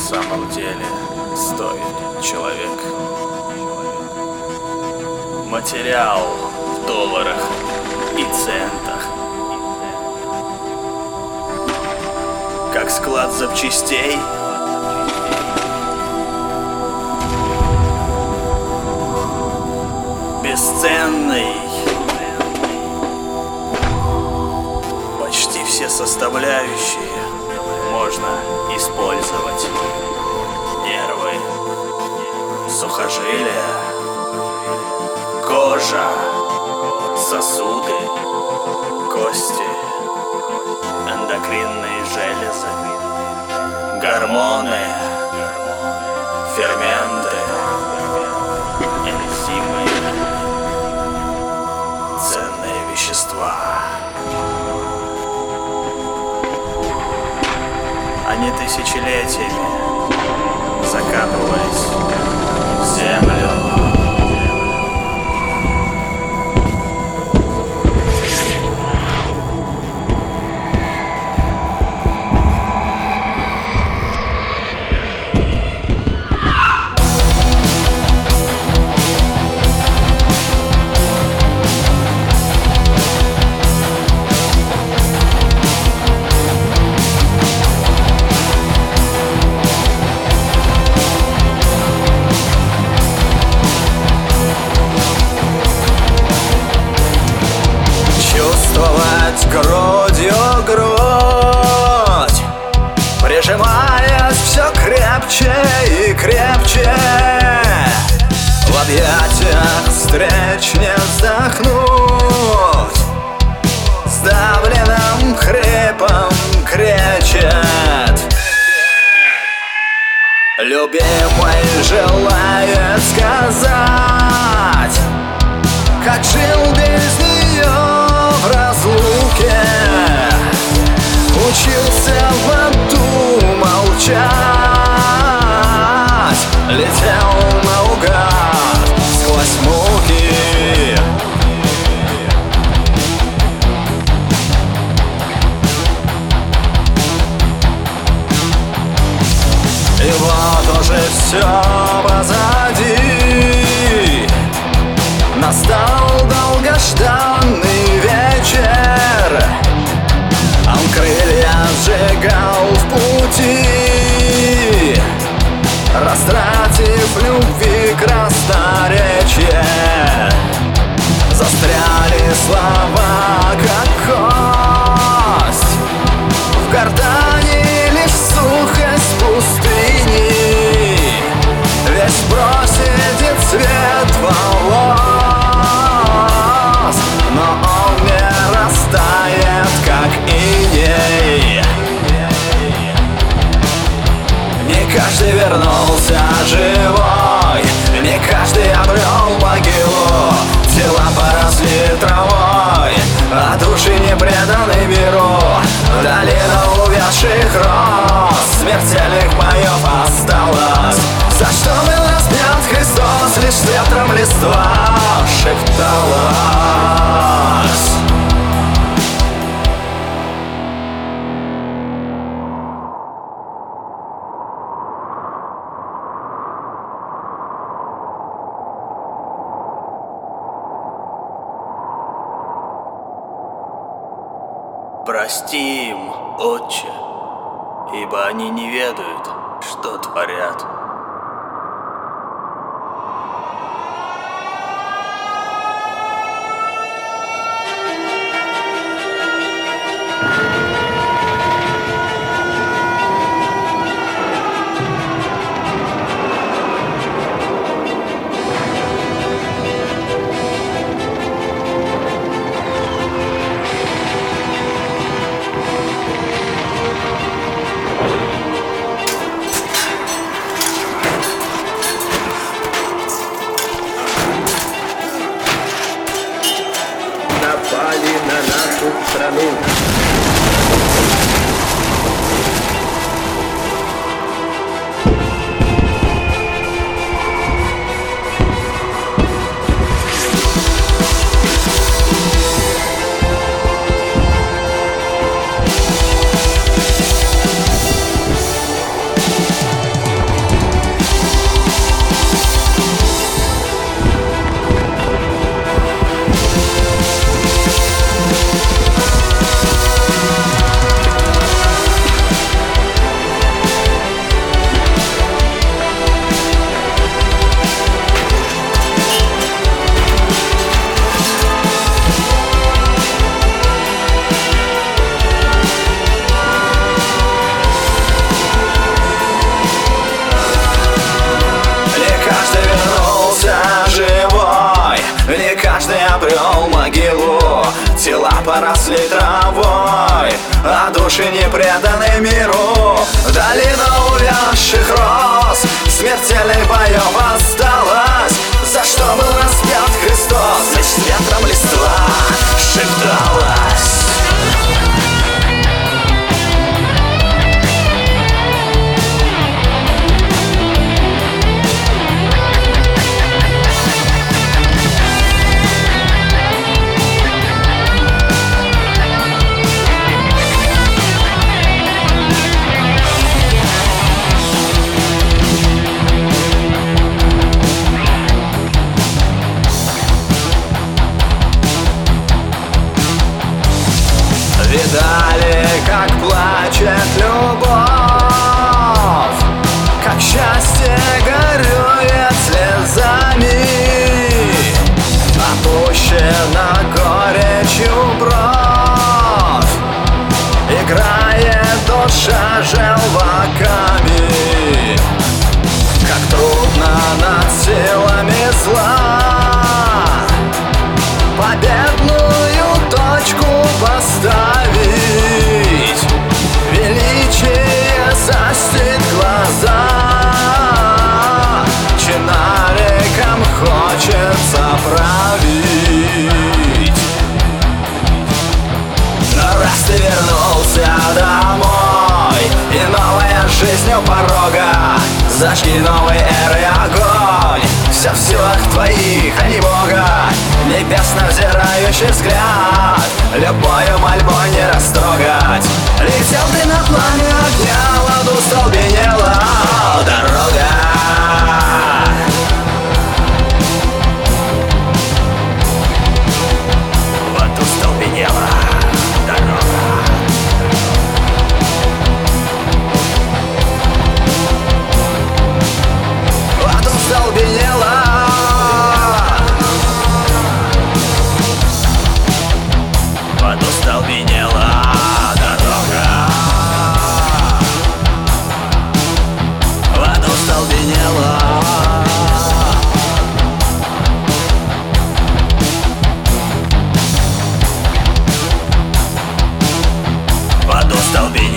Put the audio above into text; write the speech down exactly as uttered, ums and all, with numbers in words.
самом деле стоит человек? Материал в долларах и центах, как склад запчастей. Бесценный. Почти все составляющие можно использовать. Нервы, сухожилия, кожа, сосуды, кости, эндокринные железы, гормоны, ферменты, энзимы, ценные вещества. Они тысячелетиями закапывались в землю. Грудью грудь, прижимаясь все крепче и крепче, в объятиях встреч не вздохнуть, сдавленным хрипом кричит. Любимый желает сказать, как жил без нее в разлуке, учился в аду молчать, летел наугад сквозь муки. И вот уже все позади, настал долгожданный вечер. Он крылья сжигал в пути, растратив любви красноречие. Застряли слова, как кость, в гортани лишь сухость пустыни. Весь проседит цвет волос, но он не растает, как иней. Не каждый вернулся живой, не каждый обрел могилу. Тела поросли травой, а души не преданы миру. Долина увядших роз, смертельных боев осталось. За что был распят Христос, лишь ветром листва шепталась. Прости им, Отче, ибо они не ведают, что творят. обрел могилу. Тела поросли травой, а души не преданы миру. Долина увядших роз, смертельных боев осталась. За что был распят Христос, ведь с ветром листва шепталась. Видали, как плачет любовь, как счастье горюет слезами, опущена горечью бровь, играет душа желваками. Как трудно над силами зла победную точку поставить. Величие застит глаза, чинариком хочется править. Но раз ты вернулся домой, и новая жизнь у порога, зажги новой эры огонь. Все в силах твоих, а не Бога. Небесно взирающий взгляд, любою мольбой не растрогать. Летел ты на пламя огня, в аду столбенела дорога. В аду столбенела дорога. В аду столбенела. Остолбенела дорога. В аду столбенела. В аду столбенела.